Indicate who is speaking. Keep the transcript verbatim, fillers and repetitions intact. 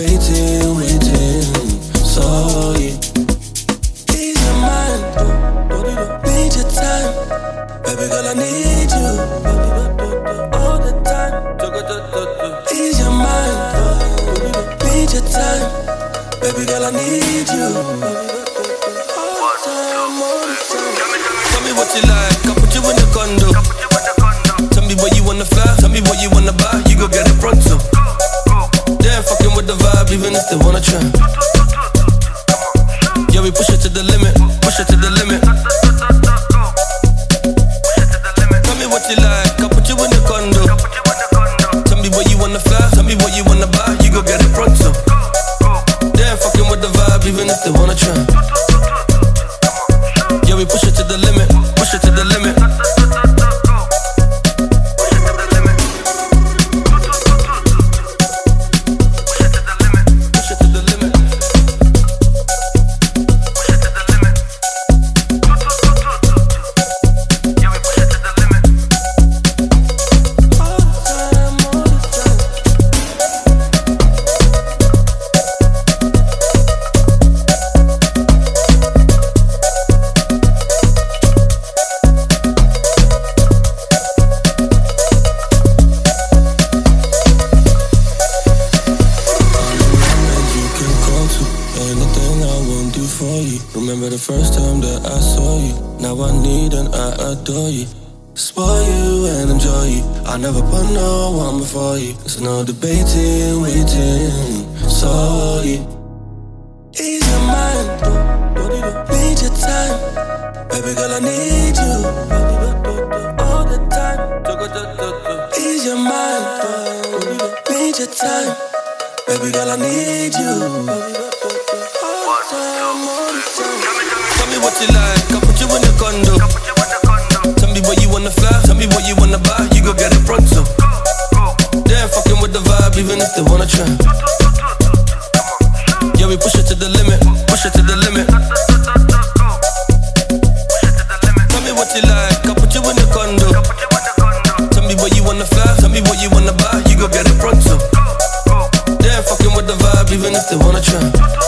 Speaker 1: debating, waiting. Sorry. Ease your mind, need your time. Baby girl, I need you all the time. Ease your mind, need your time. Baby girl, I need you all the time, all the time. Tell me what you like, I'll put you in the condo. Tell me what you wanna fly, tell me what you wanna buy. You go get it pronto. They ain't fucking with the vibe, even if they wanna try. Yeah, we push it to the limit, push it to the limit. Tell me what you like, I'll put you in the condo. Tell me what you wanna fly, tell me what you wanna buy. You go get it pronto. They ain't fucking with the vibe, even if they wanna try. Yeah, we push it to the limit, push it to the limit. Remember the first time that I saw you. Now I need and I adore you. Spoil you and enjoy you. I never put no one before you. There's no debating, waiting. Sorry. Ease your mind, need your time. Baby girl, I need you all the time. Ease your mind, need your time. Baby girl, I need you. Tell me what you like, I'll put you in the condo. Tell me what you wanna fly, tell me what you wanna buy. You go get it pronto. They ain't fucking with the vibe, even if they wanna try. Yeah, we push it to the limit, push it to the limit. Tell me what you like, I'll put you in the condo. Tell me what you wanna fly, tell me what you wanna buy. You go get it pronto. They ain't fucking with the vibe, even if they wanna try.